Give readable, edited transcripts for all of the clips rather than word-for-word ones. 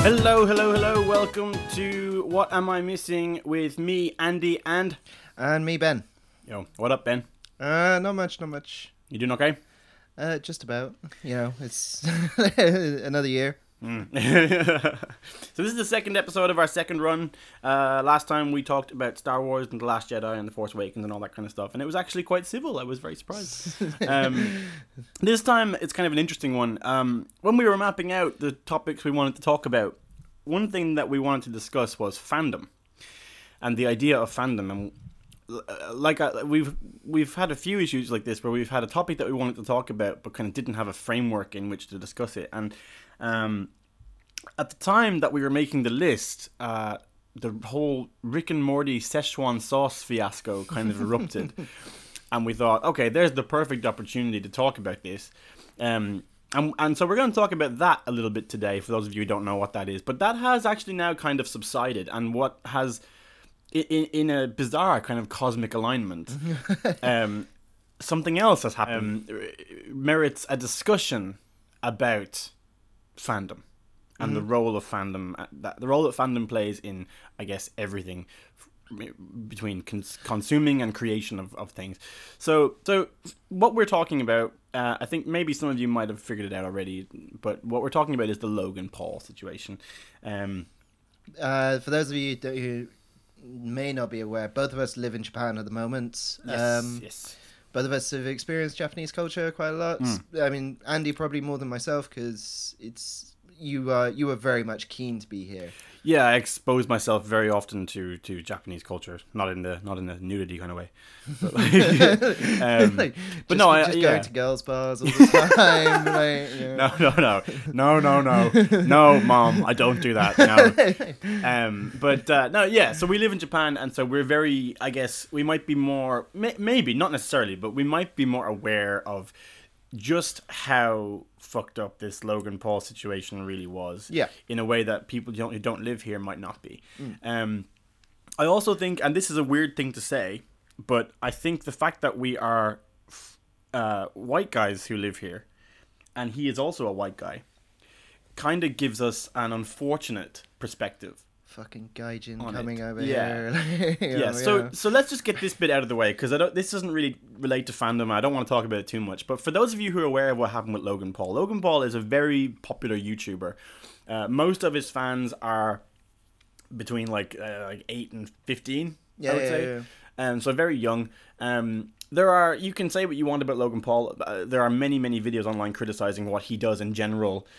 Hello, hello, hello. Welcome to What Am I Missing with me, Andy, and me, Ben. Yo, what up, Ben? Not much. You doing okay? Just about. You know, it's another year. So this is the second episode of our second run. Last time we talked about Star Wars and The Last Jedi and The Force Awakens and all that kind of stuff, and it was actually quite civil. I was very surprised. This time it's kind of an interesting one. When we were mapping out the topics we wanted to talk about, one thing that we wanted to discuss was fandom and the idea of fandom. And we've had a few issues like this where we've had a topic that we wanted to talk about but kind of didn't have a framework in which to discuss it. And at the time that we were making the list, the whole Rick and Morty Szechuan sauce fiasco kind of erupted. And we thought, okay, there's the perfect opportunity to talk about this. And so we're going to talk about that a little bit today, for those of you who don't know what that is. But that has actually now kind of subsided. And what has, in a bizarre kind of cosmic alignment, something else has happened. Merits a discussion about fandom and the role of fandom, the role that fandom plays in, I guess, everything between consuming and creation of things. So what we're talking about, I think maybe some of you might have figured it out already, but what we're talking about is the Logan Paul situation. For those of you who may not be aware, both of us live in Japan at the moment. Yes. Both of us have experienced Japanese culture quite a lot. I mean, Andy probably more than myself, because you were very much keen to be here. Yeah, I expose myself very often to Japanese culture, not in the nudity kind of way. But, but going to girls' bars all the time. No, Mom, I don't do that. No. So we live in Japan, and so we're very, I guess, we might be more, maybe not necessarily, but we might be more aware of just how fucked up this Logan Paul situation really was. Yeah. In a way that people who don't live here might not be. I also think, and this is a weird thing to say, but I think the fact that we are white guys who live here, and he is also a white guy, kind of gives us an unfortunate perspective. Fucking gaijin coming over here. Yeah. So let's just get this bit out of the way, because this doesn't really relate to fandom. I don't want to talk about it too much. But for those of you who are aware of what happened with Logan Paul is a very popular YouTuber. Most of his fans are between like 8 and 15. I would say. So very young. You can say what you want about Logan Paul. There are many videos online criticizing what he does in general.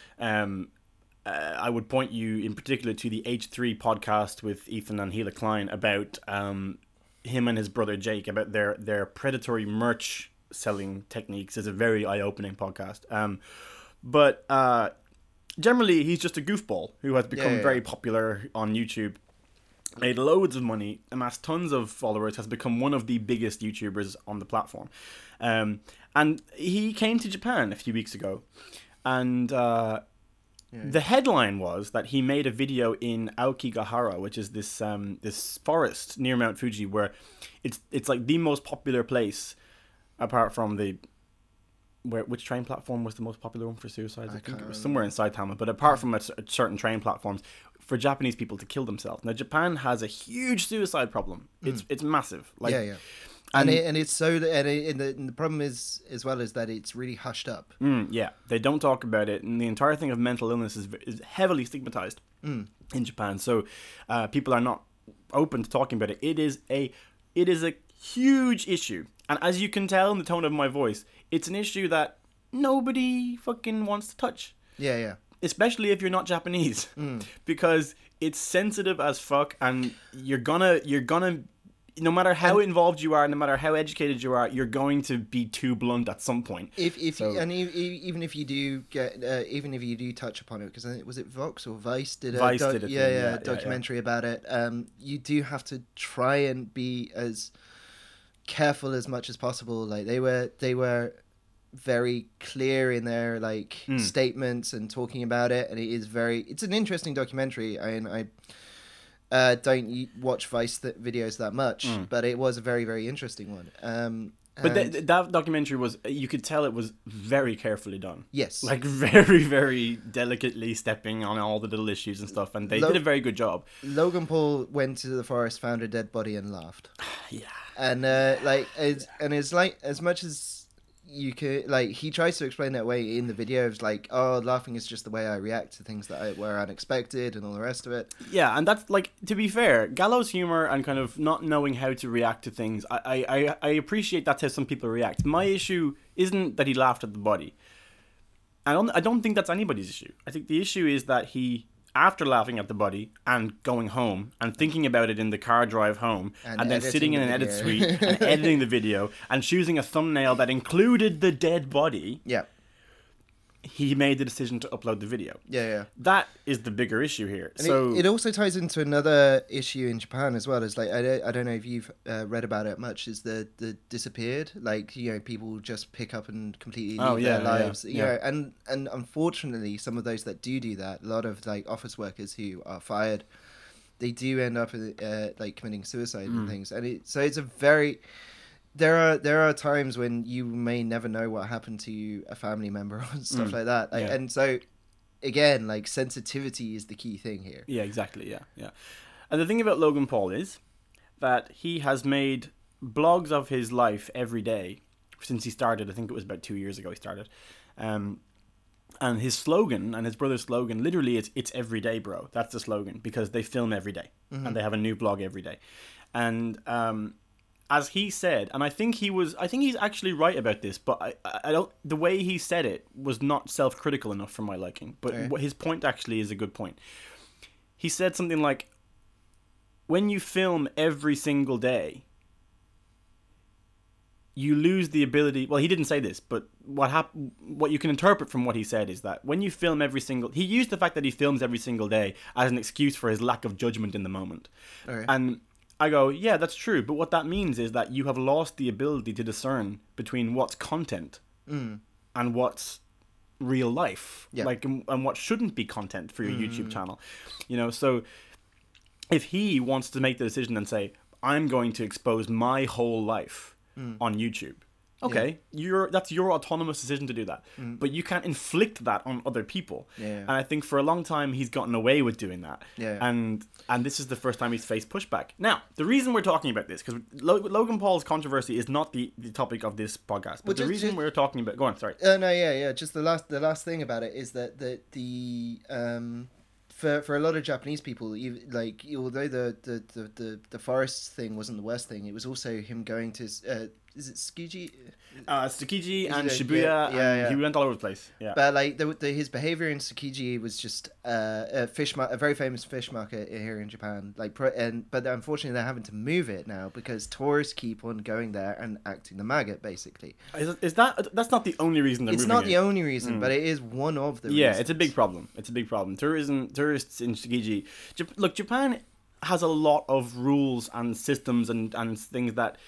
I would point you in particular to the H3 podcast with Ethan and Hila Klein about him and his brother Jake, about their predatory merch selling techniques. Is a very eye-opening podcast. But generally, he's just a goofball who has become very popular on YouTube, made loads of money, amassed tons of followers, has become one of the biggest YouTubers on the platform. And he came to Japan a few weeks ago, and the headline was that he made a video in Aokigahara, which is this forest near Mount Fuji, where it's like the most popular place, apart from which train platform was the most popular one for suicides? I think it was somewhere in Saitama, but apart from certain train platforms, for Japanese people to kill themselves. Now, Japan has a huge suicide problem. It's massive. And the problem is, as well, is that it's really hushed up. They don't talk about it, and the entire thing of mental illness is heavily stigmatized in Japan. So people are not open to talking about it. It is a huge issue, and as you can tell in the tone of my voice, it's an issue that nobody fucking wants to touch. Yeah. Especially if you're not Japanese, because it's sensitive as fuck, and you're gonna. No matter how involved you are, no matter how educated you are, you're going to be too blunt at some point. Even if you do touch upon it, because was it Vox or Vice did a documentary about it. You do have to try and be as careful as much as possible. Like they were very clear in their statements and talking about it, and it's an interesting documentary. I don't watch Vice videos that much, but it was a very, very interesting one. But that documentary was, you could tell it was very carefully done. Yes. Like very, very delicately stepping on all the little issues and stuff. And they did a very good job. Logan Paul went to the forest, found a dead body and laughed. Yeah. And it's like, as much as you could, like, he tries to explain that way in the video. It's like, oh, laughing is just the way I react to things that were unexpected and all the rest of it. Yeah, and that's, like, to be fair, gallows humor and kind of not knowing how to react to things, I appreciate that's how some people react. My issue isn't that he laughed at the body. I don't think that's anybody's issue. I think the issue is that he, after laughing at the body and going home and thinking about it in the car drive home and then sitting in an edit suite and editing the video and choosing a thumbnail that included the dead body, he made the decision to upload the video. Yeah. That is the bigger issue here. And so it also ties into another issue in Japan as well. Is like, I don't know if you've read about it much. Is the disappeared? Like, you know, people just pick up and completely leave their lives. You know, and unfortunately, some of those that do that, a lot of like office workers who are fired, they do end up like committing suicide and things. And it's a very There are times when you may never know what happened to a family member or stuff like that. Like, and so, again, like, sensitivity is the key thing here. Yeah, exactly. Yeah. And the thing about Logan Paul is that he has made blogs of his life every day since he started. I think it was about 2 years ago he started. And his slogan, and his brother's slogan, literally it's every day, bro. That's the slogan, because they film every day and they have a new blog every day. And as he said, and I think he's actually right about this, but I don't. The way he said it was not self-critical enough for my liking. But his point actually is a good point. He said something like, "When you film every single day, you lose the ability." Well, he didn't say this, but what you can interpret from what he said is that when you film every single, he used the fact that he films every single day as an excuse for his lack of judgment in the moment, and I go, yeah, that's true. But what that means is that you have lost the ability to discern between what's content and what's real life, like, and what shouldn't be content for your YouTube channel. You know, so if he wants to make the decision and say, I'm going to expose my whole life on YouTube, okay, that's your autonomous decision to do that. But you can't inflict that on other people. And I think for a long time he's gotten away with doing that. And this is the first time he's faced pushback. Now, the reason we're talking about this, because Logan Paul's controversy is not the topic of this podcast, but the reason we're talking about... Go on, sorry. Just the last thing about it is that for a lot of Japanese people, although the forest thing wasn't the worst thing, it was also him going to is it Tsukiji? Tsukiji and Shibuya. And he went all over the place. Yeah. But like his behavior in Tsukiji was just a very famous fish market here in Japan. But unfortunately they're having to move it now because tourists keep on going there and acting the maggot, basically. Is that's not the only reason they're moving it? It's not the only reason, but it is one of the reasons. Yeah, it's a big problem. Tourists in Tsukiji. Look, Japan has a lot of rules and systems and things that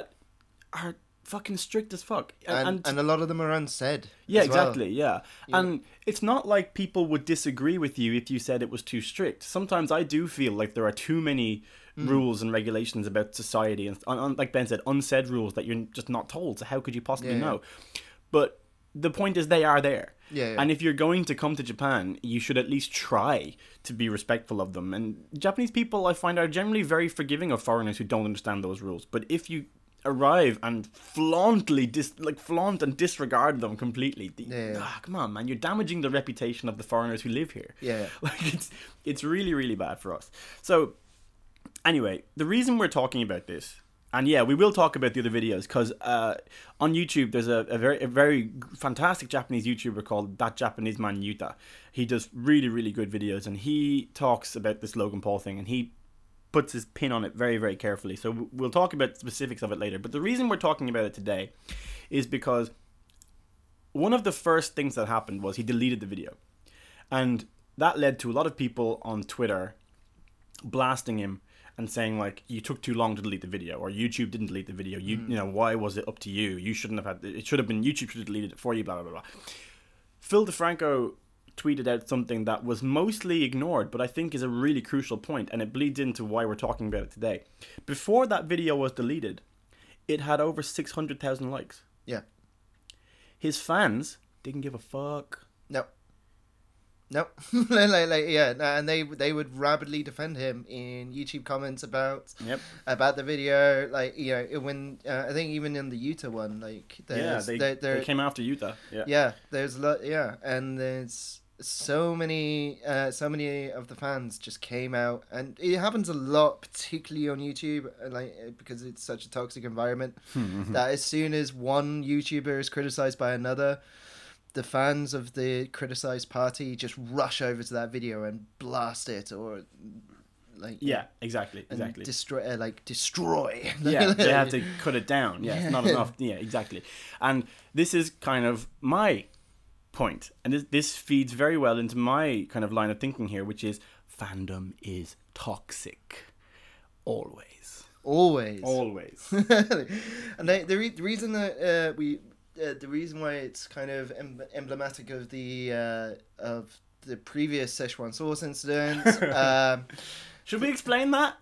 are fucking strict as fuck. And a lot of them are unsaid. Yeah, exactly, yeah. And it's not like people would disagree with you if you said it was too strict. Sometimes I do feel like there are too many rules and regulations about society. And like Ben said, unsaid rules that you're just not told. So how could you possibly know? But the point is they are there. And if you're going to come to Japan, you should at least try to be respectful of them. And Japanese people, I find, are generally very forgiving of foreigners who don't understand those rules. But if you arrive and flaunt and disregard them completely, come on, man, you're damaging the reputation of the foreigners who live here. Like, it's really, really bad for us. So anyway, the reason we're talking about this, and we will talk about the other videos, because on YouTube there's a very fantastic Japanese YouTuber called That Japanese Man Yuta. He does really, really good videos, and he talks about this Logan Paul thing, and he puts his pin on it very, very carefully. So we'll talk about specifics of it later. But the reason we're talking about it today is because one of the first things that happened was he deleted the video. And that led to a lot of people on Twitter blasting him and saying, like, you took too long to delete the video, or YouTube didn't delete the video. You know, why was it up to you? You shouldn't have it should have been, YouTube should have deleted it for you, blah, blah, blah. Phil DeFranco tweeted out something that was mostly ignored, but I think is a really crucial point, and it bleeds into why we're talking about it today. Before that video was deleted, it had over 600,000 likes. Yeah. His fans didn't give a fuck. No. And they would rapidly defend him in YouTube comments about the video. Like, you know, when I think even in the Utah one, like, they came after Utah. There's a lot. And there's so many of the fans just came out, and it happens a lot, particularly on YouTube, like, because it's such a toxic environment that as soon as one YouTuber is criticized by another, the fans of the criticized party just rush over to that video and blast it, or like exactly destroy they have to cut it down. It's not enough. Exactly. And this is kind of my point, and this feeds very well into my kind of line of thinking here, which is fandom is toxic. Always. And the reason that the reason why it's kind of emblematic of the previous Szechuan sauce incident. Should we explain that?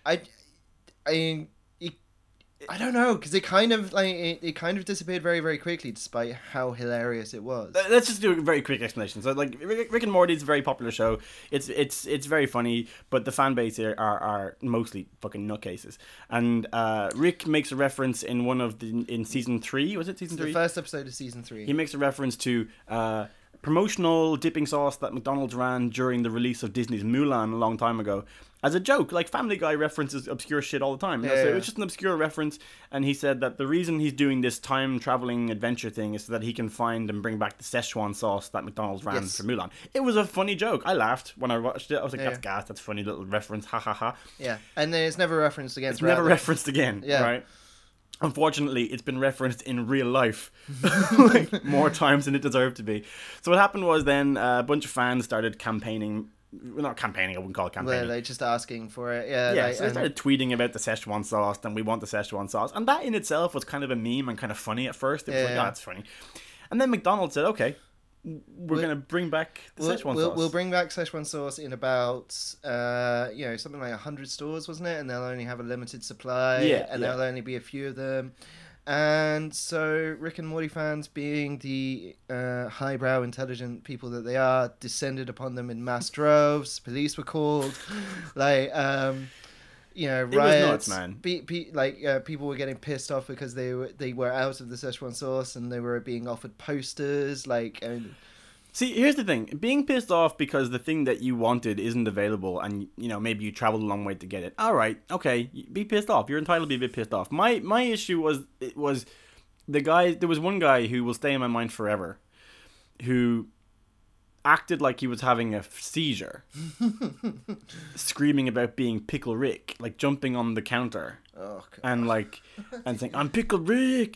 I don't know, because it kind of disappeared very, very quickly, despite how hilarious it was. Let's just do a very quick explanation. So, like, Rick and Morty is a very popular show. It's very funny, but the fan base here are mostly fucking nutcases. And Rick makes a reference in in season 3. Was it season 3? The first episode of season 3. He makes a reference to promotional dipping sauce that McDonald's ran during the release of Disney's Mulan a long time ago. As a joke, like Family Guy references obscure shit all the time. So it's just an obscure reference, and he said that the reason he's doing this time-traveling adventure thing is so that he can find and bring back the Szechuan sauce that McDonald's ran for Mulan. It was a funny joke. I laughed when I watched it. I was like, that's gas, that's a funny little reference, ha ha ha. Yeah, and then it's never referenced again. It's never referenced again, right? Unfortunately, it's been referenced in real life like, more times than it deserved to be. So what happened was then a bunch of fans started campaigning. Well, not campaigning, I wouldn't call it campaigning. Well, like just asking for it. So they started tweeting about the Szechuan sauce, and we want the Szechuan sauce. And that in itself was kind of a meme and kind of funny at first. It was like, that's funny. And then McDonald's said, okay, we're going to bring back the Szechuan sauce. We'll bring back Szechuan sauce in about, something like 100 stores, wasn't it? And they'll only have a limited supply, and there'll only be a few of them. And so Rick and Morty fans, being the highbrow, intelligent people that they are, descended upon them in mass droves. Police were called. Like, riots. It was nuts, man. People were getting pissed off because they were out of the Szechuan sauce, and they were being offered posters. See, here's the thing. Being pissed off because the thing that you wanted isn't available, and, maybe you traveled a long way to get it. All right, okay, be pissed off. You're entitled to be a bit pissed off. My issue was the guy. There was one guy who will stay in my mind forever, who acted like he was having a seizure, screaming about being Pickle Rick, like jumping on the counter. Oh, and saying, I'm Pickle Rick,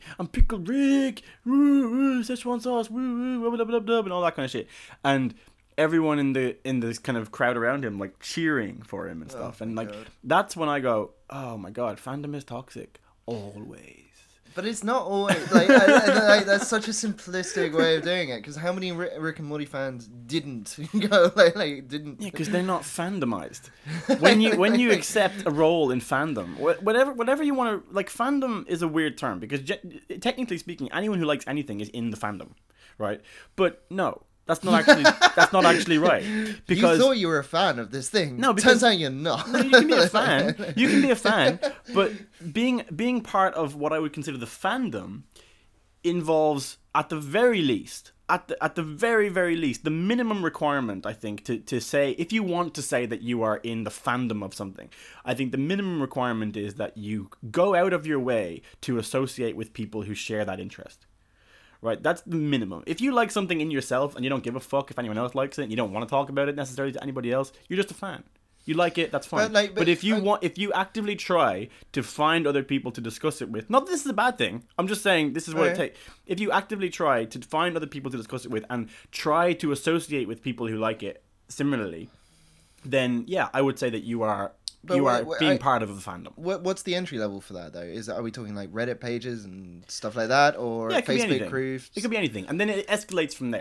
woo, woo, Szechuan sauce, woo, woo, blah, blah, blah, and all that kind of shit. And everyone in this kind of crowd around him, like, cheering for him and stuff. And, like, that's when I go, oh, my God, fandom is toxic. Always. But it's not always, that's such a simplistic way of doing it, because how many Rick and Morty fans didn't go, didn't... Yeah, because they're not fandomized. When you accept a role in fandom, whatever you want to, like, fandom is a weird term, because technically speaking, anyone who likes anything is in the fandom, right? But no. That's not actually right. Because you thought you were a fan of this thing. No, because turns out you're not. No, you can be a fan. You can be a fan, but being part of what I would consider the fandom involves, at the very least, at the very, very least, the minimum requirement, I think, to say, if you want to say that you are in the fandom of something, I think the minimum requirement is that you go out of your way to associate with people who share that interest. Right, that's the minimum. If you like something in yourself and you don't give a fuck if anyone else likes it, and you don't want to talk about it necessarily to anybody else, you're just a fan. You like it, that's fine. But if you actively try to find other people to discuss it with, not that this is a bad thing, I'm just saying this is what it takes. If you actively try to find other people to discuss it with and try to associate with people who like it similarly, then yeah, I would say that you are being part of the fandom. What's the entry level for that, though? Are we talking like Reddit pages and stuff like that, or Facebook groups? It could be anything, and then it escalates from there,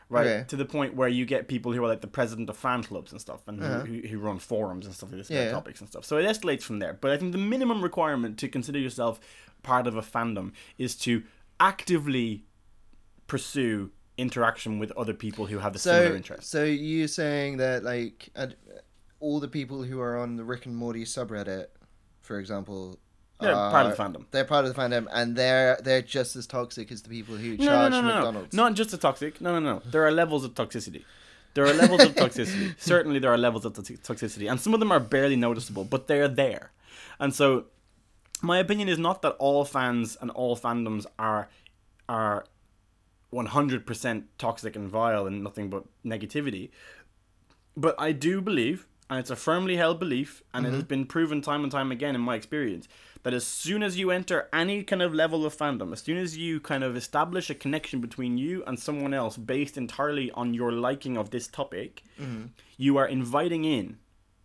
right? Okay. To the point where you get people who are like the president of fan clubs and stuff, and who run forums and stuff like this about topics and stuff. So it escalates from there. But I think the minimum requirement to consider yourself part of a fandom is to actively pursue interaction with other people who have the similar interests. So you're saying that like all the people who are on the Rick and Morty subreddit, for example, they're part of the fandom. They're part of the fandom, and they're just as toxic as the people who charge McDonald's. Not just as toxic. No. There are levels of toxicity. Certainly there are levels of toxicity. And some of them are barely noticeable, but they're there. And so my opinion is not that all fans and all fandoms are 100% toxic and vile and nothing but negativity. But I do believe, and it's a firmly held belief, and it has been proven time and time again in my experience, that as soon as you enter any kind of level of fandom, as soon as you kind of establish a connection between you and someone else based entirely on your liking of this topic, you are inviting in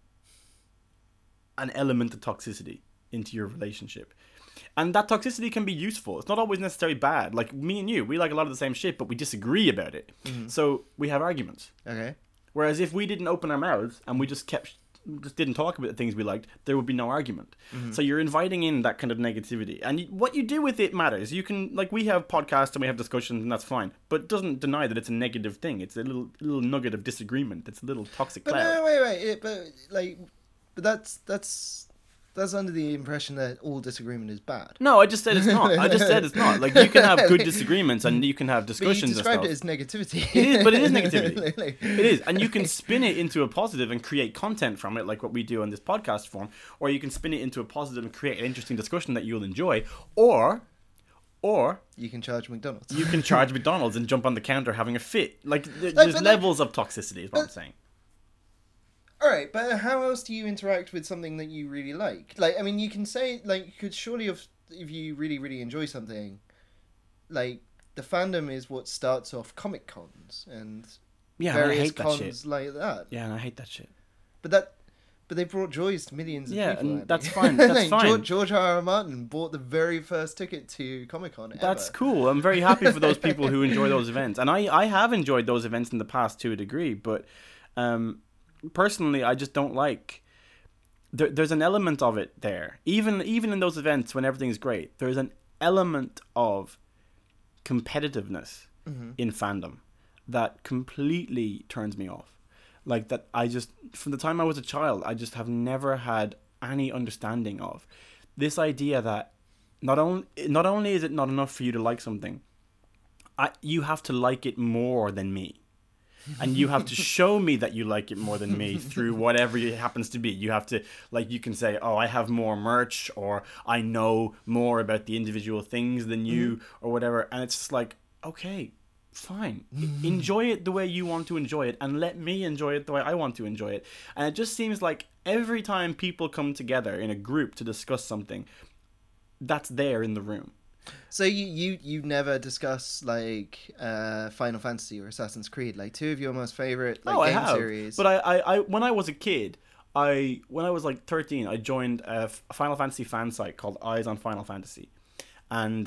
an element of toxicity into your relationship. And that toxicity can be useful. It's not always necessarily bad. Like me and you, we like a lot of the same shit, but we disagree about it. So we have arguments. Okay. Whereas if we didn't open our mouths and we just didn't talk about the things we liked, there would be no argument. So you're inviting in that kind of negativity, and what you do with it matters. You can, like, we have podcasts and we have discussions, and that's fine, but it doesn't deny that it's a negative thing. It's a little nugget of disagreement. It's a little toxic cloud. No, wait, but that's under the impression that all disagreement is bad. No, I just said it's not. Like, you can have good disagreements and you can have discussions and stuff. But you described it as negativity. It is, but it is negativity. It is. And you can spin it into a positive and create content from it, like what we do on this podcast form. Or you can spin it into a positive and create an interesting discussion that you'll enjoy. Or you can charge McDonald's. You can charge McDonald's and jump on the counter having a fit. Like, there's levels of toxicity is what I'm saying. Alright, but how else do you interact with something that you really like? Like, I mean, you can say, like, you could surely, if you really, really enjoy something, like, the fandom is what starts off Comic Cons and various cons like that. Yeah, and I hate that shit. But they brought joys to millions of people. Yeah, and that's fine. That's fine. George R.R. Martin bought the very first ticket to Comic Con ever. That's cool. I'm very happy for those people who enjoy those events. And I have enjoyed those events in the past to a degree, but personally, I just don't like. There's an element of it there. Even in those events when everything's great, there's an element of competitiveness in fandom that completely turns me off. Like, that I just, from the time I was a child, I just have never had any understanding of this idea that not only is it not enough for you to like something, you have to like it more than me. And you have to show me that you like it more than me through whatever it happens to be. You have to, like, you can say, oh, I have more merch, or I know more about the individual things than you, or whatever. And it's just like, okay, fine. Enjoy it the way you want to enjoy it, and let me enjoy it the way I want to enjoy it. And it just seems like every time people come together in a group to discuss something, that's there in the room. So you never discuss, like, Final Fantasy or Assassin's Creed, like two of your most favorite game series. But I when I was a kid, when I was like 13, I joined a Final Fantasy fan site called Eyes on Final Fantasy, and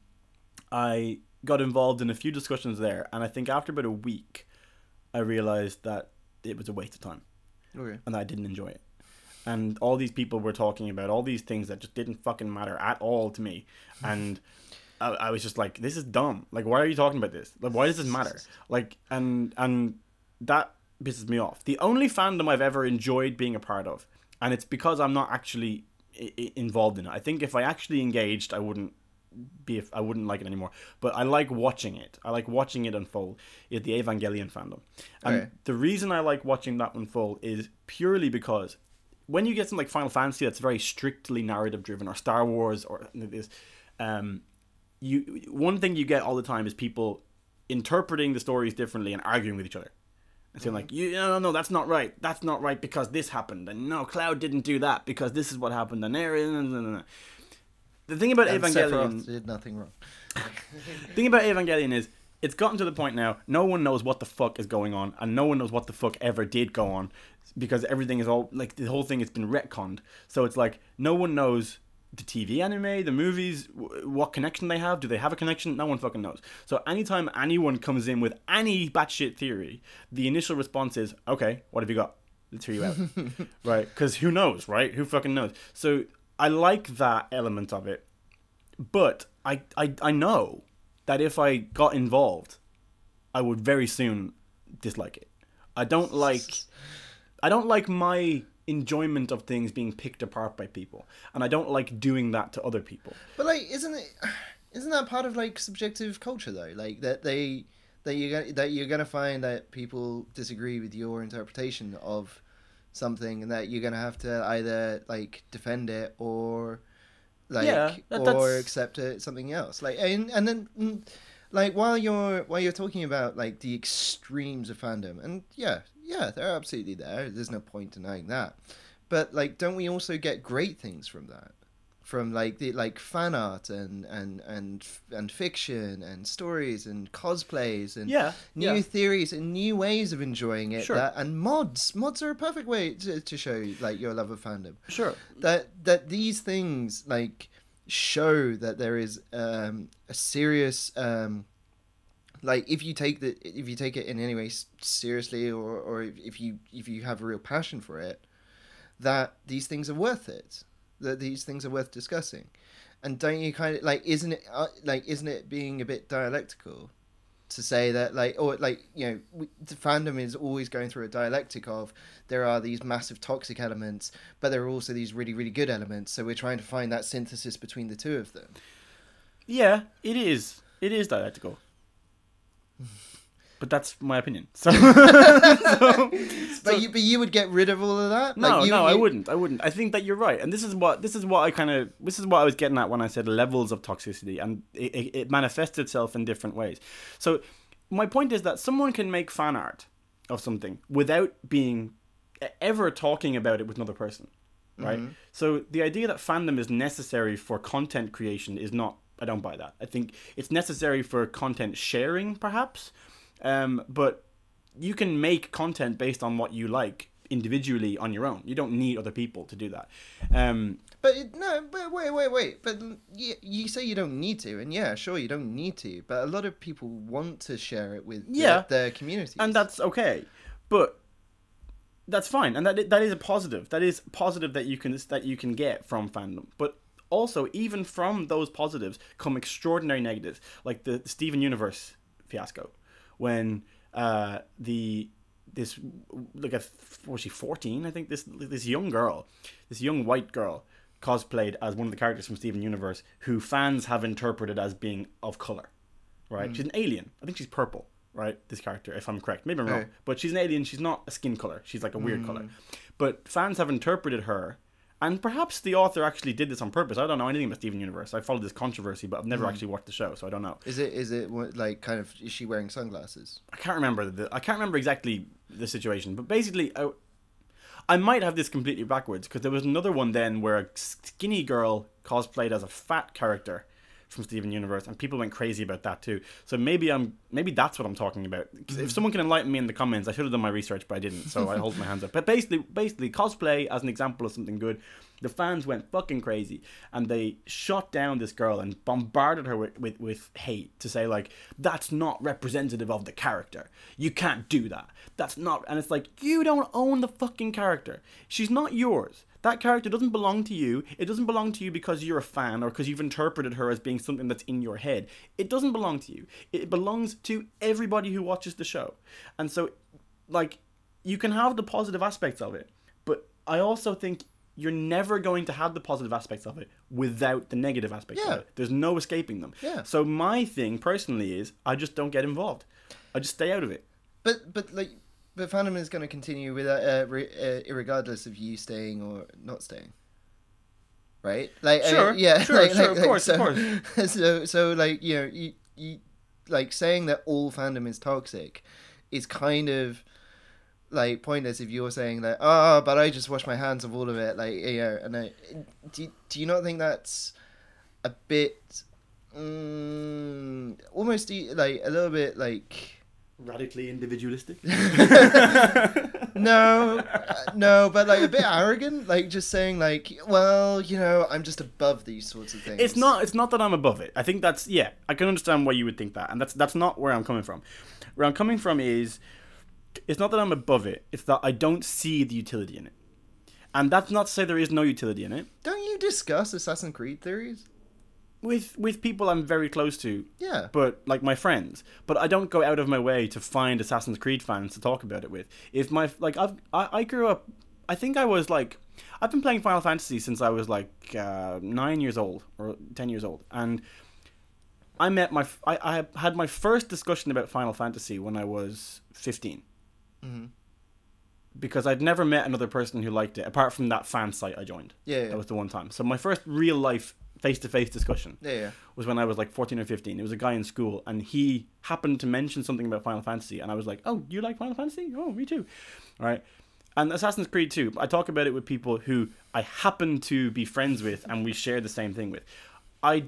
I got involved in a few discussions there. And I think after about a week, I realized that it was a waste of time, and I didn't enjoy it. And all these people were talking about all these things that just didn't fucking matter at all to me. And I was just like, this is dumb. Like, why are you talking about this? Like, why does this matter? Like, and that pisses me off. The only fandom I've ever enjoyed being a part of, and it's because I'm not actually involved in it. I think if I actually engaged, I wouldn't like it anymore. But I like watching it. I like watching it unfold. Is the Evangelion fandom. And the reason I like watching that unfold is purely because when you get something like Final Fantasy that's very strictly narrative driven, or Star Wars, or this, one thing you get all the time is people interpreting the stories differently and arguing with each other. And saying like, no, that's not right. That's not right because this happened. And no, Cloud didn't do that because this is what happened. And the thing about Evangelion, Sephiroth did nothing wrong. The thing about Evangelion is, it's gotten to the point now, no one knows what the fuck is going on, and no one knows what the fuck ever did go on, because everything is all, like, the whole thing has been retconned. So it's like, no one knows the TV anime, the movies, what connection they have. Do they have a connection? No one fucking knows. So anytime anyone comes in with any batshit theory, the initial response is, okay, what have you got? Let's hear you out. Right? Because who knows, right? Who fucking knows? So I like that element of it. But I know that if I got involved, I would very soon dislike it. I don't like my enjoyment of things being picked apart by people, and I don't like doing that to other people. But like, isn't that part of like subjective culture though? Like that you're gonna find that people disagree with your interpretation of something, and that you're gonna have to either like defend it or like or accept it something else. Like and then like while you're talking about like the extremes of fandom, and yeah, they're absolutely there. There's no point denying that. But like, don't we also get great things from that? From like the like fan art and fiction and stories and cosplays and new theories and new ways of enjoying it. Sure. And mods are a perfect way to show like your love of fandom. Sure. That these things like show that there is a serious like if you take it in any way seriously, or if you have a real passion for it, that these things are worth it, that these things are worth discussing. And don't you kind of like, isn't it being a bit dialectical to say that like, or like, you know, the fandom is always going through a dialectic of there are these massive toxic elements, but there are also these really, really good elements, so we're trying to find that synthesis between the two of them. Yeah, it is dialectical. But that's my opinion. So, but you would get rid of all of that? No, I wouldn't. I think that you're right, and this is what I was getting at when I said levels of toxicity, and it manifests itself in different ways. So, my point is that someone can make fan art of something without being ever talking about it with another person, right? Mm-hmm. So the idea that fandom is necessary for content creation is not. I don't buy that. I think it's necessary for content sharing, perhaps. But you can make content based on what you like individually on your own. You don't need other people to do that. But wait. But you say you don't need to, and yeah, sure, you don't need to. But a lot of people want to share it with their communities, and that's okay. But that's fine, and that is a positive. That is positive that you can get from fandom. But also, even from those positives come extraordinary negatives, like the Steven Universe fiasco, when was she 14? I think this young white girl cosplayed as one of the characters from Steven Universe, who fans have interpreted as being of color, right? She's an alien. I think she's purple, right? This character, if I'm correct, maybe I'm wrong, but she's an alien. She's not a skin color. She's like a weird color, but fans have interpreted her. And perhaps the author actually did this on purpose. I don't know anything about Steven Universe. I followed this controversy, but I've never actually watched the show, so I don't know. Is it like kind of, is she wearing sunglasses? I can't remember exactly the situation, but basically, I might have this completely backwards, because there was another one then where a skinny girl cosplayed as a fat character from Steven Universe, and people went crazy about that too. So maybe that's what I'm talking about. If someone can enlighten me in the comments, I should have done my research, but I didn't, so I hold my hands up. But basically cosplay as an example of something good, the fans went fucking crazy, and they shot down this girl and bombarded her with hate to say like, that's not representative of the character, you can't do that, that's not. And it's like, you don't own the fucking character. She's not yours. That character doesn't belong to you. It doesn't belong to you because you're a fan or because you've interpreted her as being something that's in your head. It doesn't belong to you. It belongs to everybody who watches the show. And so, like, you can have the positive aspects of it, but I also think you're never going to have the positive aspects of it without the negative aspects of it. There's no escaping them. Yeah. So my thing, personally, is I just don't get involved. I just stay out of it. But fandom is going to continue with irregardless of you staying or not staying, right? Like, sure, of course. So like, you know, you like saying that all fandom is toxic is kind of like pointless if you're saying that. But I just wash my hands of all of it. Like, you know, and do you not think that's a bit almost like a little bit like Radically individualistic. No, but like a bit arrogant, like just saying like, well, I'm just above these sorts of things. It's not that I'm above it. I think that's, yeah, I can understand why you would think that, and that's not where I'm coming from. Where I'm coming from is, it's not that I'm above it, it's that I don't see the utility in it. And that's not to say there is no utility in it. Don't you discuss Assassin's Creed theories? With people I'm very close to. Yeah. But, like, my friends. But I don't go out of my way to find Assassin's Creed fans to talk about it with. If my, like, I grew up, I think I was, like, I've been playing Final Fantasy since I was, like, 9 years old, or 10 years old. And I had my first discussion about Final Fantasy when I was 15. Mm-hmm. Because I'd never met another person who liked it, apart from that fan site I joined. Yeah. That was the one time. So my first real life face-to-face discussion was when I was like 14 or 15. It was a guy in school, and he happened to mention something about Final Fantasy, and I was like, oh, you like Final Fantasy? Oh, me too. All right. And Assassin's Creed 2, I talk about it with people who I happen to be friends with, and we share the same thing with. I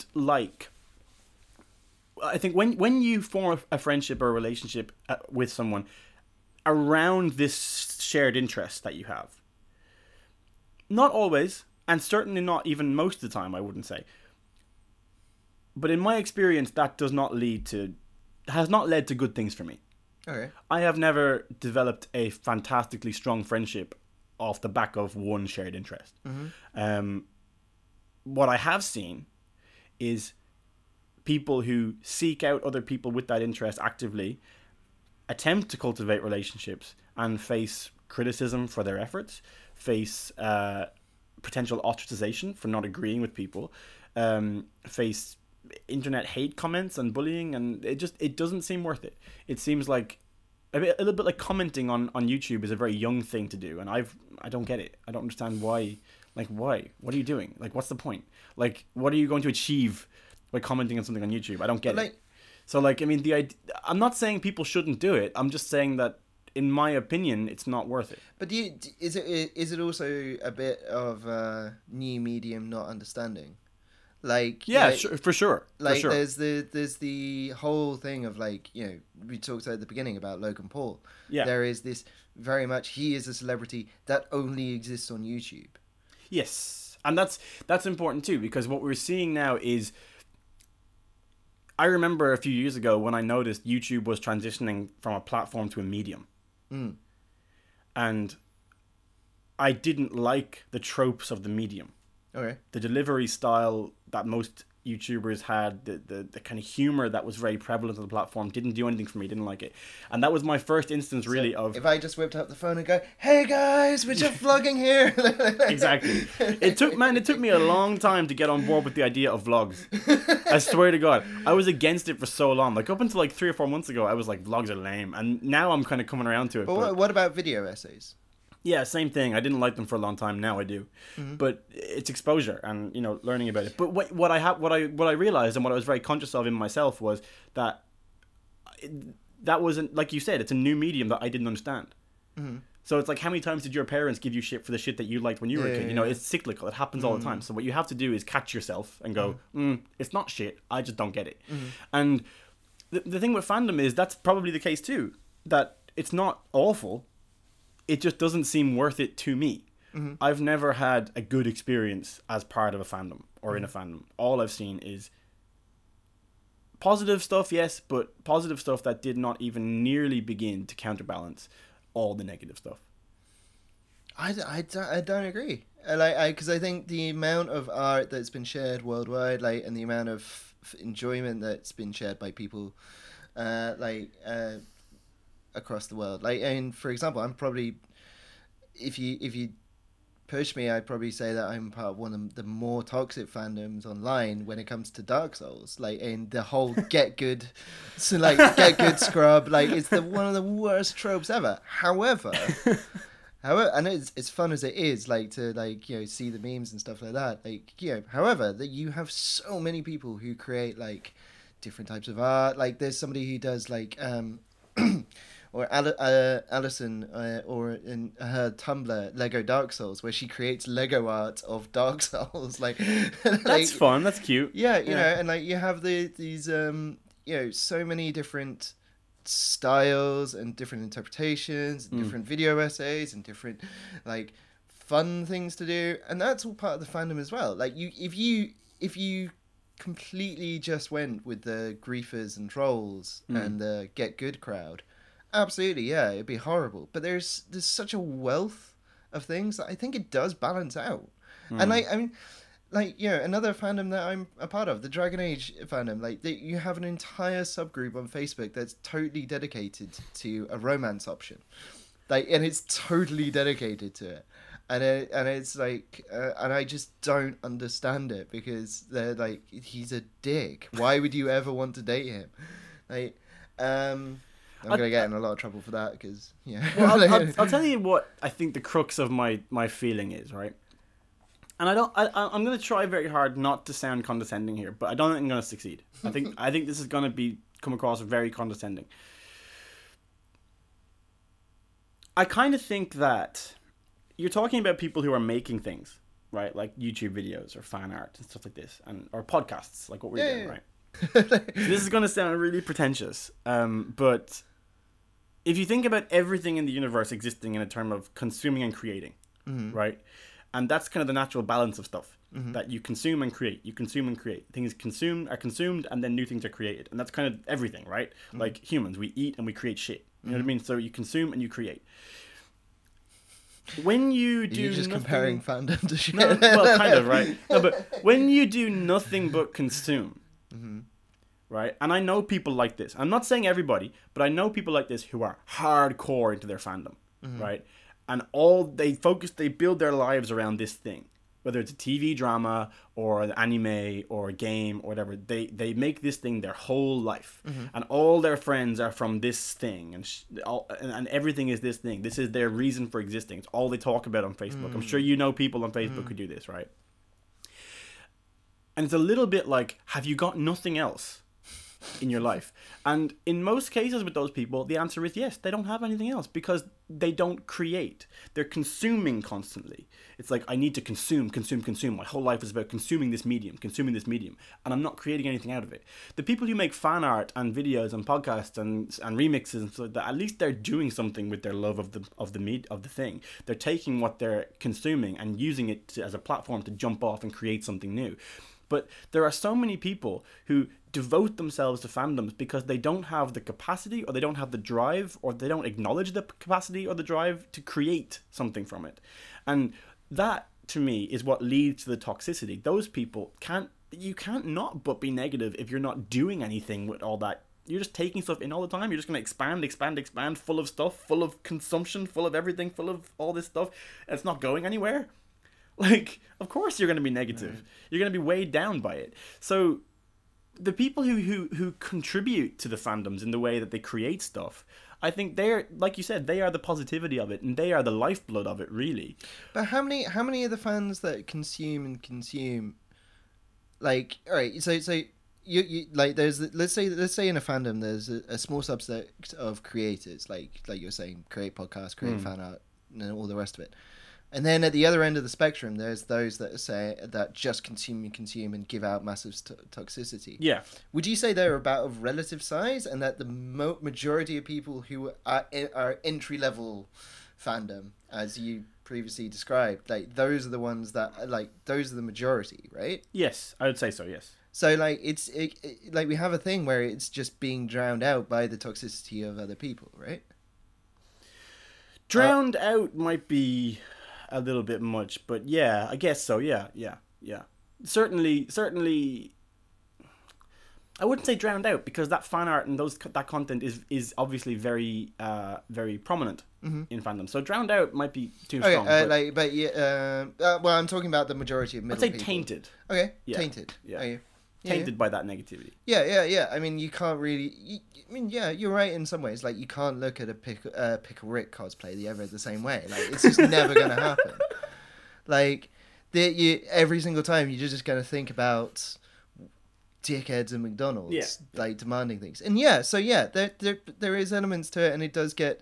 think when you form a friendship or a relationship with someone around this shared interest that you have, not always, and certainly not even most of the time, I wouldn't say, but in my experience, that has not led to good things for me. Okay. I have never developed a fantastically strong friendship off the back of one shared interest. Mm-hmm. What I have seen is people who seek out other people with that interest actively, attempt to cultivate relationships, and face criticism for their efforts, face potential ostracization for not agreeing with people, face internet hate comments and bullying, and it doesn't seem worth it. It seems like a little bit like commenting on YouTube is a very young thing to do, and I don't get it. I don't understand why. Like, why? What are you doing? Like, what's the point? Like, what are you going to achieve by commenting on something on YouTube? I don't get it. So, like, I mean, I'm not saying people shouldn't do it. I'm just saying that, in my opinion, it's not worth it. But is it also a bit of new medium not understanding? Like, yeah, for sure. Like, for sure. there's the whole thing of, like, we talked at the beginning about Logan Paul. Yeah. There is this very much, he is a celebrity that only exists on YouTube. Yes, and that's important too, because what we're seeing now is, I remember a few years ago when I noticed YouTube was transitioning from a platform to a medium. Mm. And I didn't like the tropes of the medium. Okay. The delivery style that most YouTubers had, the kind of humor that was very prevalent on the platform, didn't do anything for me. Didn't like it, and that was my first instance really of. If I just whipped up the phone and go, "Hey guys, we're just vlogging here." Exactly. It took me a long time to get on board with the idea of vlogs. I swear to God, I was against it for so long. Like up until like 3 or 4 months ago, I was like, vlogs are lame, and now I'm kind of coming around to it. But what about video essays? Yeah, same thing. I didn't like them for a long time. Now I do, but it's exposure and learning about it. But what I realized and what I was very conscious of in myself was that that wasn't, like you said, it's a new medium that I didn't understand. Mm-hmm. So it's like, how many times did your parents give you shit for the shit that you liked when you were a kid? Yeah. It's cyclical. It happens all the time. So what you have to do is catch yourself and go, it's not shit. I just don't get it. And the thing with fandom is that's probably the case too. That it's not awful. It just doesn't seem worth it to me. I've never had a good experience as part of a fandom or in a fandom. All I've seen is positive stuff, yes, but positive stuff that did not even nearly begin to counterbalance all the negative stuff. I don't agree. Because I think the amount of art that's been shared worldwide, and the amount of enjoyment that's been shared by people, across the world. And for example, I'm probably, if you push me, I'd probably say that I'm part of one of the more toxic fandoms online when it comes to Dark Souls. And the whole get good scrub, it's one of the worst tropes ever. However, and it's fun as it is, to see the memes and stuff like that. However, that you have so many people who create different types of art. There's somebody who does or Alison, or in her Tumblr, Lego Dark Souls, where she creates Lego art of Dark Souls. That's fun. That's cute. Yeah, and you have these so many different styles and different interpretations and different video essays and different like fun things to do, and that's all part of the fandom as well. Like if you completely just went with the griefers and trolls and the get good crowd, absolutely, yeah, it'd be horrible. But there's such a wealth of things that I think it does balance out. And I mean, like, you know, another fandom that I'm a part of, the Dragon Age fandom, like, you have an entire subgroup on Facebook that's totally dedicated to a romance option. Like, and it's totally dedicated to it. And it's like, and I just don't understand it, because they're like, he's a dick. Why would you ever want to date him? Like, I'm going to get in a lot of trouble for that, because, yeah. Well, I'll tell you what I think the crux of my feeling is, right? And I'm going to try very hard not to sound condescending here, but I don't think I'm going to succeed. I think this is going to come across very condescending. I kind of think that you're talking about people who are making things, right? Like YouTube videos or fan art and stuff like this, or podcasts, like what we're doing, right? This is going to sound really pretentious, but if you think about everything in the universe existing in a term of consuming and creating, right? And that's kind of the natural balance of stuff, that you consume and create. You consume and create. Things are consumed, and then new things are created. And that's kind of everything, right? Like humans, we eat and we create shit. You know what I mean? So you consume and you create. When you do You're just comparing fandom to shit. No, well, kind of, right? No, but when you do nothing but consume, right? And I know people like this. I'm not saying everybody, but I know people like this who are hardcore into their fandom, right? And they build their lives around this thing, whether it's a TV drama or an anime or a game or whatever. They make this thing their whole life, and all their friends are from this thing, and everything is this thing. This is their reason for existing. It's all they talk about on Facebook. I'm sure you know people on Facebook who do this, right? And it's a little bit like, have you got nothing else in your life? And in most cases with those people, the answer is yes, they don't have anything else, because they don't create. They're consuming constantly. It's like, I need to consume. My whole life is about consuming this medium, and I'm not creating anything out of it. The people who make fan art and videos and podcasts and remixes and so that, at least they're doing something with their love of the thing. They're taking what they're consuming and using it as a platform to jump off and create something new. But there are so many people who devote themselves to fandoms because they don't have the capacity, or they don't have the drive, or they don't acknowledge the capacity or the drive to create something from it. And that, to me, is what leads to the toxicity. Those people you can't not but be negative if you're not doing anything with all that. You're just taking stuff in all the time. You're just going to expand, full of stuff, full of consumption, full of everything, full of all this stuff. And it's not going anywhere. Like, of course you're going to be negative. Right. You're going to be weighed down by it. So the people who contribute to the fandoms in the way that they create stuff, I think they're, like you said, they are the positivity of it, and they are the lifeblood of it, really. But how many of the fans that consume, like, all right, so you like, there's, let's say in a fandom there's a small subset of creators, like you're saying, create podcasts, create fan art, and all the rest of it. And then at the other end of the spectrum, there's those that say that just consume and give out massive toxicity. Yeah. Would you say they're about of relative size, and that the majority of people who are entry level fandom, as you previously described, like those are the ones that, like, those are the majority, right? Yes, I would say so. Yes. So like like we have a thing where it's just being drowned out by the toxicity of other people, right? Drowned out might be a little bit much, but yeah, I guess so. Yeah. Certainly, I wouldn't say drowned out, because that fan art and that content is obviously very very prominent in fandom. So drowned out might be too strong. Well, I'm talking about the majority of middle people. I'd say tainted. Okay, yeah. Tainted. Yeah. Tainted by that negativity. Yeah. I mean, you can't really. You're right in some ways. Like, you can't look at a Pickle Rick cosplay ever the same way. Like, it's just never gonna happen. Like, every single time you're just gonna think about dickheads and McDonald's, like, demanding things. And there is elements to it, and it does get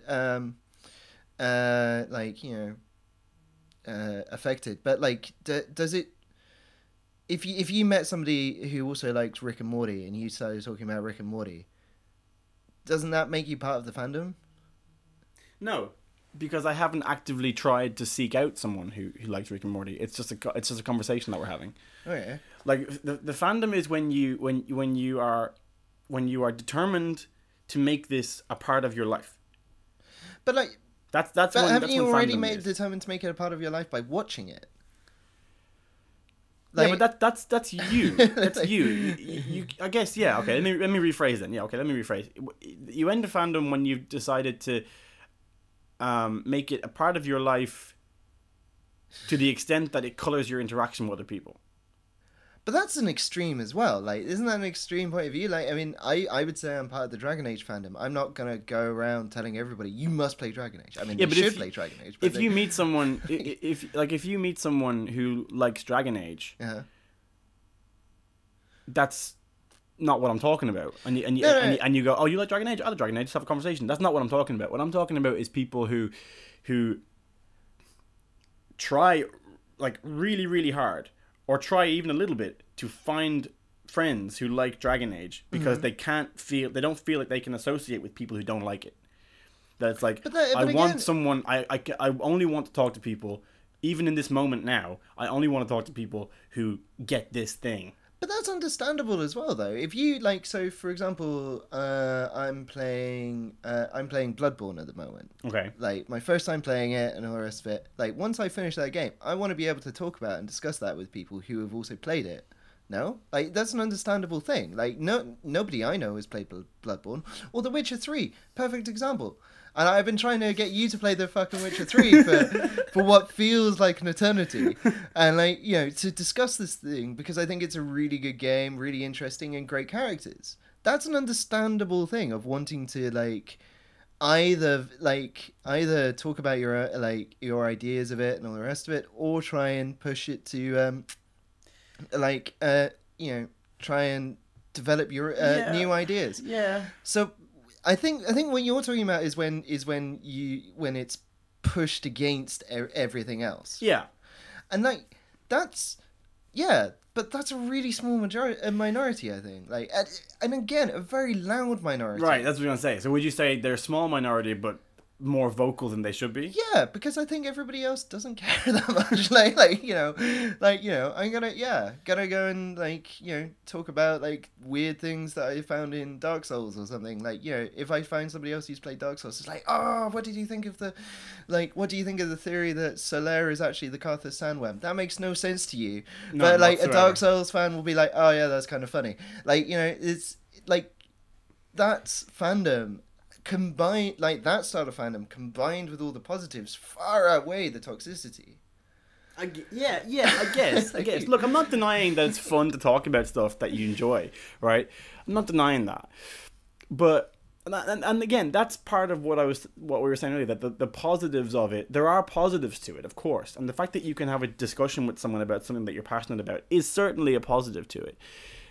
affected. But like, does it? If you met somebody who also liked Rick and Morty, and you started talking about Rick and Morty, doesn't that make you part of the fandom? No, because I haven't actively tried to seek out someone who likes Rick and Morty. It's just a conversation that we're having. Okay. Like the fandom is when you are determined to make this a part of your life. But like that's when, haven't you already determined to make it a part of your life by watching it? Like, yeah, but that's you. That's you. You. I guess, yeah. Okay, let me rephrase then. Yeah, okay, let me rephrase. You enter fandom when you've decided to make it a part of your life to the extent that it colors your interaction with other people. But that's an extreme as well. Like, isn't that an extreme point of view? Like, I mean, I would say I'm part of the Dragon Age fandom. I'm not gonna go around telling everybody you must play Dragon Age. I mean, yeah, you should play Dragon Age. But if you meet someone, if you meet someone who likes Dragon Age, that's not what I'm talking about. And you go, oh, you like Dragon Age? I like Dragon Age. Let's have a conversation. That's not what I'm talking about. What I'm talking about is people who try like really, really hard, or try even a little bit, to find friends who like Dragon Age because they don't feel like they can associate with people who don't like it. That it's like, I only want to talk to people, even in this moment now, I only want to talk to people who get this thing. But that's understandable as well, though. If you like, so for example, I'm playing Bloodborne at the moment. Okay. Like my first time playing it and all the rest of it. Like once I finish that game, I want to be able to talk about and discuss that with people who have also played it. No, like that's an understandable thing. Like nobody I know has played Bloodborne or The Witcher 3. Perfect example. And I've been trying to get you to play the fucking Witcher 3 for what feels like an eternity. And, like, you know, to discuss this thing, because I think it's a really good game, really interesting, and great characters. That's an understandable thing of wanting to, like, either talk about your ideas of it and all the rest of it, or try and push it to, try and develop your new ideas. Yeah. So I think what you're talking about is when it's pushed against everything else. Yeah. And like but that's a really small minority, I think. Like, and again, a very loud minority. Right, that's what I'm gonna say. So would you say they're a small minority, but more vocal than they should be? Yeah, because I think everybody else doesn't care that much. I'm gonna go and talk about like weird things that I found in Dark Souls or something. Like, you know, if I find somebody else who's played Dark Souls, it's like, oh, what do you think of the theory that Solaire is actually the Karthus Sandworm? That makes no sense to you. No, but like whatsoever. a Dark Souls fan will be like, oh yeah, that's kind of funny. Like, you know, it's like that's fandom. Combined, like that style of fandom combined with all the positives far outweigh the toxicity. I guess. Look, I'm not denying that it's fun to talk about stuff that you enjoy, right? I'm not denying that. But, and again, that's part of what we were saying earlier, that the positives of it, there are positives to it, of course. And the fact that you can have a discussion with someone about something that you're passionate about is certainly a positive to it.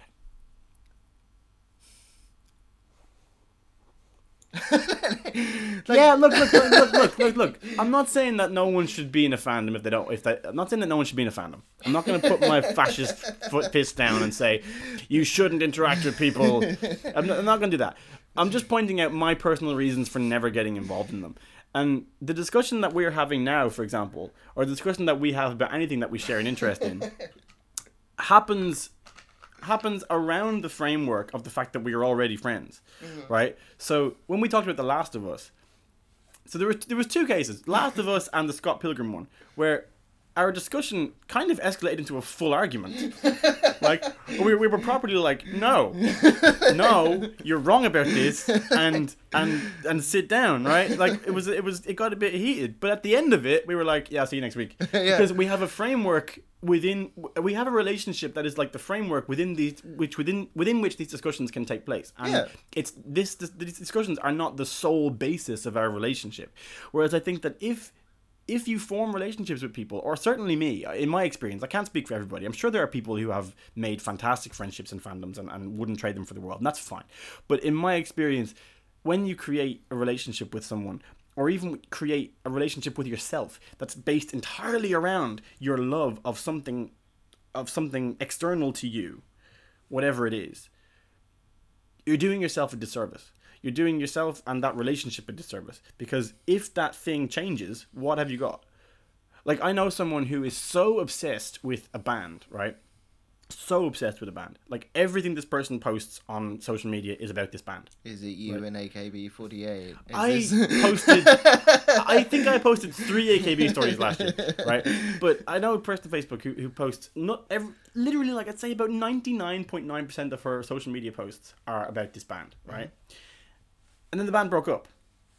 Yeah, look. I'm not saying that no one should be in a fandom I'm not saying that no one should be in a fandom. I'm not going to put my fascist fist down and say you shouldn't interact with people. I'm not going to do that. I'm just pointing out my personal reasons for never getting involved in them. And the discussion that we're having now, for example, or the discussion that we have about anything that we share an interest in, happens around the framework of the fact that we are already friends, right? So when we talked about The Last of Us, so there was two cases, Last of Us and the Scott Pilgrim one, where our discussion kind of escalated into a full argument. Like, we were properly like, no, you're wrong about this, and sit down, right? Like, it got a bit heated, but at the end of it, we were like, yeah, see you next week. Yeah. Because we have a framework we have a relationship that is like the framework within which these discussions can take place. And these discussions are not the sole basis of our relationship. Whereas I think that if you form relationships with people, or certainly me, in my experience, I can't speak for everybody. I'm sure there are people who have made fantastic friendships and fandoms and wouldn't trade them for the world, and that's fine. But in my experience, when you create a relationship with someone, or even create a relationship with yourself that's based entirely around your love of something external to you, whatever it is, you're doing yourself a disservice. you're doing yourself and that relationship a disservice. Because if that thing changes, what have you got? Like, I know someone who is so obsessed with a band, right? So obsessed with a band. Like, everything this person posts on social media is about this band. Is it you and AKB48? I think I posted 3 AKB stories last year, right? But I know a person on Facebook who posts literally, like, I'd say about 99.9% of her social media posts are about this band, right? And then the band broke up.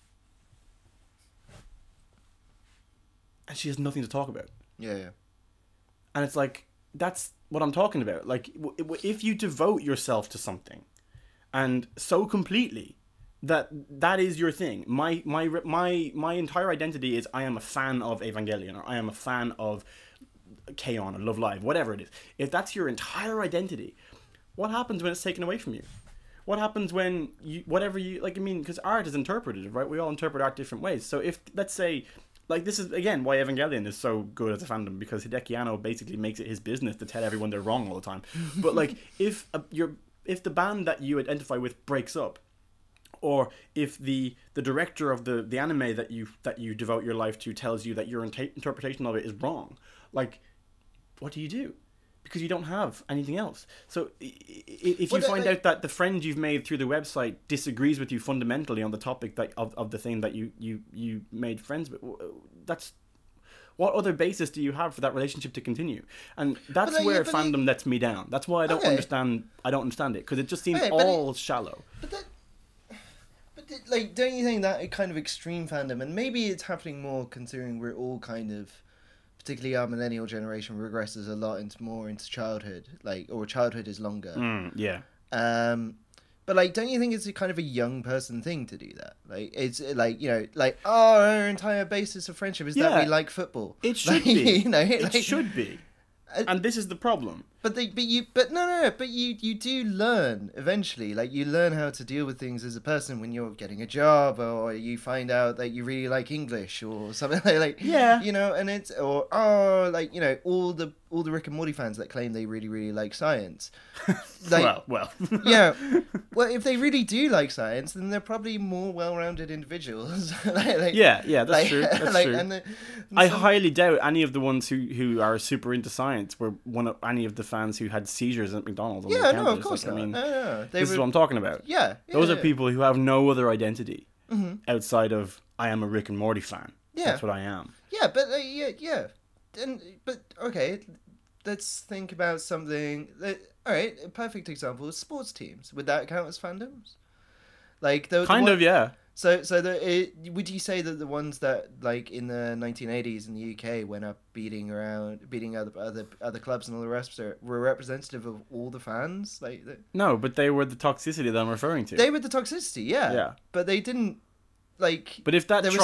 And she has nothing to talk about. Yeah. And it's like, that's what I'm talking about. Like, if you devote yourself to something, and so completely that is your thing. My entire identity is I am a fan of Evangelion, or I am a fan of K-On! Or Love Live, whatever it is. If that's your entire identity, what happens when it's taken away from you? What happens when because art is interpreted, right? We all interpret art different ways. So if, let's say, like, this is, again, why Evangelion is so good as a fandom, because Hideki Anno basically makes it his business to tell everyone they're wrong all the time. But, like, if the band that you identify with breaks up, or if the director of the anime that you devote your life to tells you that your interpretation of it is wrong, like, what do? Because you don't have anything else. So if you find out that the friend you've made through the website disagrees with you fundamentally on the topic of the thing that you made friends with, that's, what other basis do you have for that relationship to continue? And that's where fandom lets me down. That's why I don't understand it, because it just seems all shallow. But don't you think that kind of extreme fandom, and maybe it's happening more considering we're all kind of, particularly our millennial generation, regresses a lot into childhood, or childhood is longer. Yeah. But don't you think it's a kind of a young person thing to do that? It's our entire basis of friendship is that we like football. It should be. It should be. And this is the problem. But you do learn eventually. You learn how to deal with things as a person when you're getting a job, or you find out that you really like English or something and it's all the Rick and Morty fans that claim they really, really like science. Well. Yeah. Well, if they really do like science, then they're probably more well-rounded individuals. That's true. That's true. I highly doubt any of the ones who are super into science were one of any of the fans who had seizures at McDonald's. Of course not. This is what I'm talking about. Those are people who have no other identity outside of, I am a Rick and Morty fan. Yeah. That's what I am. Yeah, but okay, let's think about something. All right, a perfect example is sports teams. Would that count as fandoms? Yeah. So would you say that the ones that, in the 1980s in the UK went up beating other clubs and all the rest of it were representative of all the fans? No, but they were the toxicity that I'm referring to. They were the toxicity, yeah. Yeah. But they didn't. But if that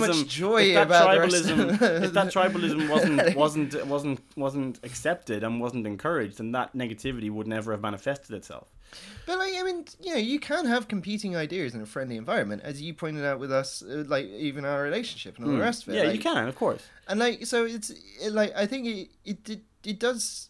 tribalism wasn't accepted and wasn't encouraged, then that negativity would never have manifested itself. But you can have competing ideas in a friendly environment, as you pointed out with us, even our relationship and all the rest of it. Yeah, you can, of course. And so it's I think it does.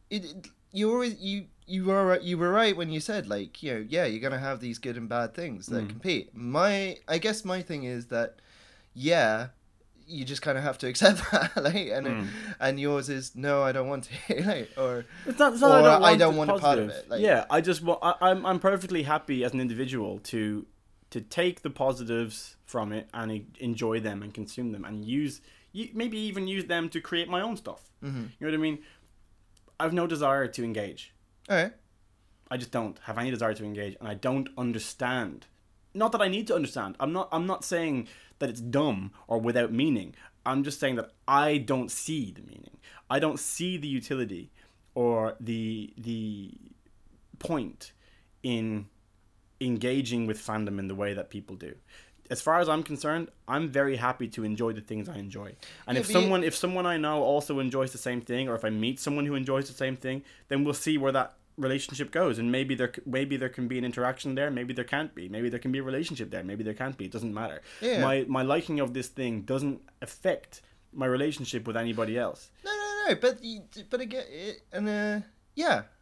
You were right when you said you're gonna have these good and bad things that compete. I guess my thing is that you just kind of have to accept that, and yours is no, I don't want to, or it's not I don't want a part of it. I'm perfectly happy as an individual to take the positives from it and enjoy them and consume them and maybe even use them to create my own stuff. Mm-hmm. You know what I mean? I've no desire to engage. Okay. I just don't have any desire to engage, and I don't understand. Not that I need to understand. I'm not saying that it's dumb or without meaning. I'm just saying that I don't see the meaning. I don't see the utility or the point in engaging with fandom in the way that people do. As far as I'm concerned, I'm very happy to enjoy the things I enjoy. And if someone I know also enjoys the same thing, or if I meet someone who enjoys the same thing, then we'll see where that relationship goes. And maybe there can be an interaction there, maybe there can't be. Maybe there can be a relationship there, maybe there can't be. It doesn't matter. Yeah. My liking of this thing doesn't affect my relationship with anybody else. No. But again,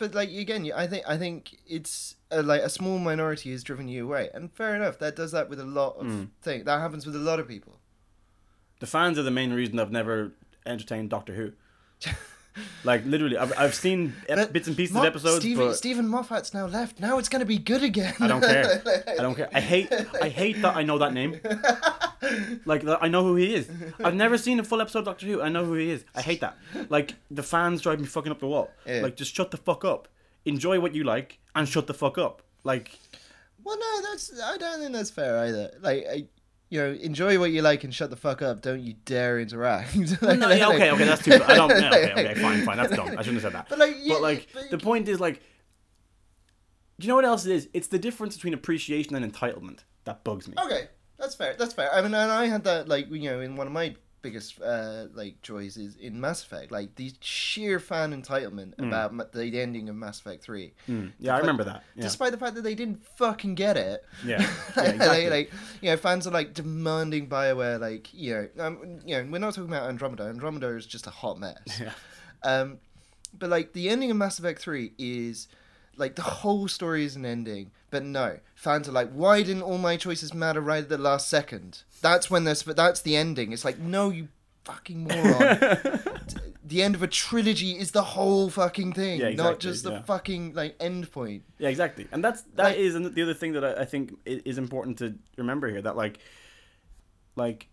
but like again, I think it's like a small minority has driven you away, and fair enough. That does that with a lot of things. That happens with a lot of people. The fans are the main reason I've never entertained Doctor Who. Like literally, I've seen bits and pieces of episodes. Stephen Moffat's now left. Now it's gonna be good again. I don't care. I don't care. I hate that I know that name. Like I know who he is. I've never seen a full episode of Doctor Who. I know who he is. I hate that. Like the fans drive me fucking up the wall. Yeah. Like just shut the fuck up. Enjoy what you like and shut the fuck up. Like. Well, no, I don't think that's fair either. Like. Enjoy what you like and shut the fuck up. Don't you dare interact. Okay, that's too. I don't. Okay, fine. That's dumb. I shouldn't have said that. But the point is, like, do you know what else it is? It's the difference between appreciation and entitlement that bugs me. Okay, that's fair. I mean, and I had that, like, in one of my biggest joys is in Mass Effect, like the sheer fan entitlement about the ending of Mass Effect 3. Yeah, I remember that. Yeah. Despite the fact that they didn't fucking get it. Yeah, exactly. Fans are like demanding BioWare, like, we're not talking about Andromeda. Andromeda is just a hot mess. Yeah. But like the ending of Mass Effect 3 is like the whole story is an ending, but no, fans are like, why didn't all my choices matter right at the last second? That's the ending. It's like, no, you fucking moron. The end of a trilogy is the whole fucking thing, not just the fucking like end point. Yeah, exactly. And that is the other thing that I think is important to remember here, that like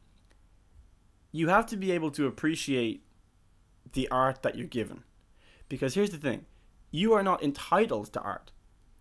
you have to be able to appreciate the art that you're given. Because here's the thing. You are not entitled to art.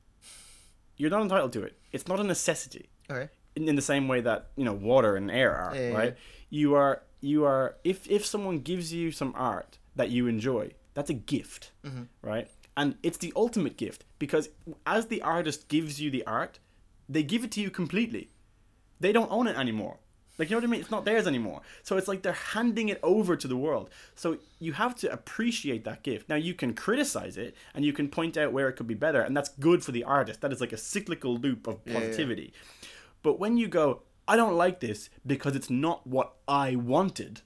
You're not entitled to it. It's not a necessity. Okay. In the same way that, water and air are, right? Yeah. You are if someone gives you some art that you enjoy, that's a gift, right? And it's the ultimate gift, because as the artist gives you the art, they give it to you completely. They don't own it anymore. Like, you know what I mean? It's not theirs anymore. So it's like they're handing it over to the world. So you have to appreciate that gift. Now, you can criticize it and you can point out where it could be better, and that's good for the artist. That is like a cyclical loop of positivity. Yeah. But when you go, I don't like this because it's not what I wanted,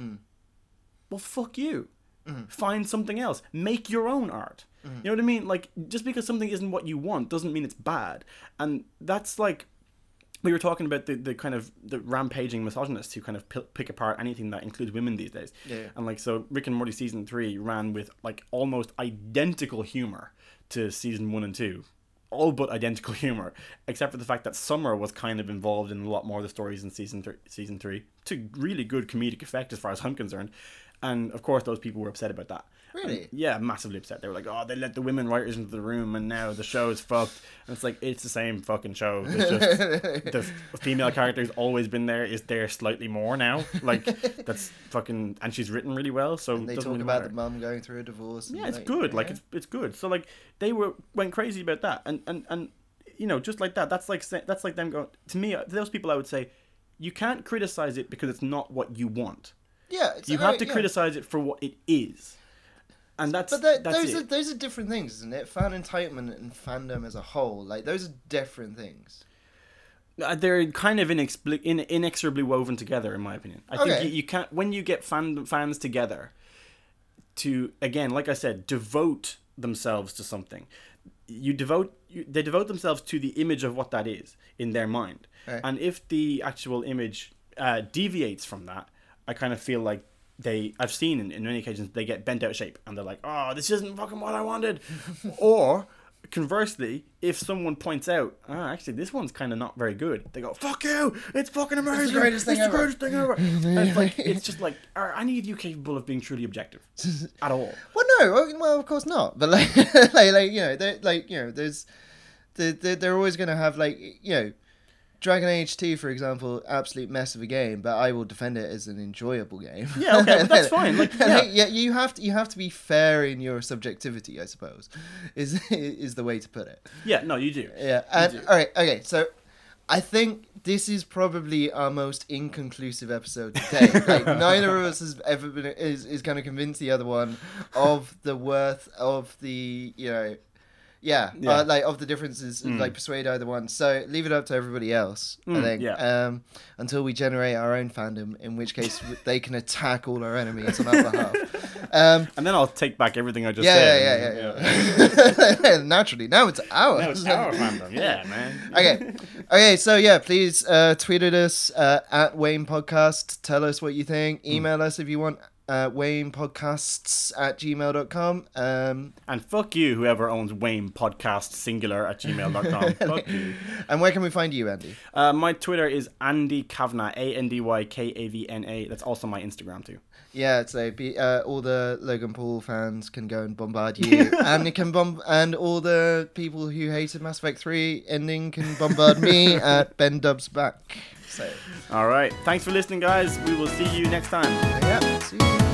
well, fuck you. Find something else. Make your own art. You know what I mean? Like, just because something isn't what you want doesn't mean it's bad. And that's like... We were talking about the kind of the rampaging misogynists who kind of pick apart anything that includes women these days. Yeah. And like, so Rick and Morty season 3 ran with like almost identical humor to season 1 and 2. All but identical humor, except for the fact that Summer was kind of involved in a lot more of the stories in season 3 to really good comedic effect as far as I'm concerned. And of course those people were upset about that. Really? And, yeah, massively upset. They were like, oh, they let the women writers into the room and now the show is fucked. And it's like, it's the same fucking show. It's just the female character's always been there, is there slightly more now. Like, that's fucking... And she's written really well, so and they it doesn't talk really about matter. the mum going through a divorce. Yeah, it's good. Like, it's good. So, like, they went crazy about that. And just like that, that's like them going... To me, to those people, I would say, you can't criticize it because it's not what you want. Yeah, you have to criticize it for what it is, and that's those are different things, isn't it? Fan entitlement and fandom as a whole, like those are different things. They're kind of inexorably woven together, in my opinion. I think you can't, when you get fans together to, again, like I said, devote themselves to something. They devote themselves to the image of what that is in their mind, and if the actual image deviates from that, I kind of feel like I've seen in many occasions, they get bent out of shape and they're like, oh, this isn't fucking what I wanted. Or conversely, if someone points out, actually, this one's kind of not very good, they go, fuck you, it's fucking amazing. It's the greatest thing ever. And it's just like, are any of you capable of being truly objective at all? Well, no, well, of course not. But they're always going to have Dragon Age 2, for example, absolute mess of a game, but I will defend it as an enjoyable game. Yeah, okay, but that's fine. You have to be fair in your subjectivity, I suppose, is the way to put it. Yeah, no, you do. Yeah, and all right, okay, so I think this is probably our most inconclusive episode to date. Like, neither of us has ever been is going to convince the other one of the worth of the of the differences, persuade either one. So leave it up to everybody else, I think, until we generate our own fandom, in which case they can attack all our enemies on our behalf. And then I'll take back everything I just said. Yeah. Naturally, now it's ours. Now it's our fandom. Yeah, man. Okay. So yeah, please tweet at us at Wayne Podcast. Tell us what you think. Email us if you want. WaynePodcasts@gmail.com. And fuck you, whoever owns Wayne Podcast singular at gmail.com. Fuck you. And where can we find you, Andy? My Twitter is Andy Kavanagh, ANDYKAVNA. That's also my Instagram too. Yeah, so all the Logan Paul fans can go and bombard you, and and all the people who hated Mass Effect 3 ending can bombard me at Ben Dubs Back. So, all right, thanks for listening, guys. We will see you next time. Yeah, see you.